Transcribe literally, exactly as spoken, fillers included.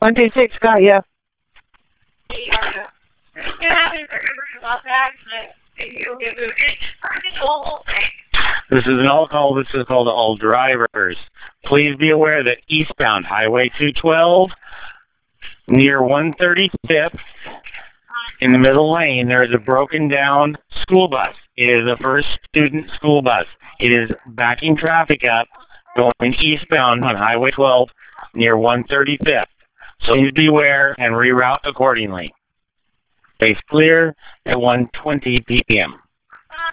one two six, got ya. This is an all call. This is called to all drivers. Please be aware that eastbound Highway two twelve near one thirty-fifth in the middle lane, there is a broken down school bus. It is a first student school bus. It is backing traffic up going eastbound on Highway twelve near one thirty-fifth. So please beware and reroute accordingly. Base clear at one twenty p m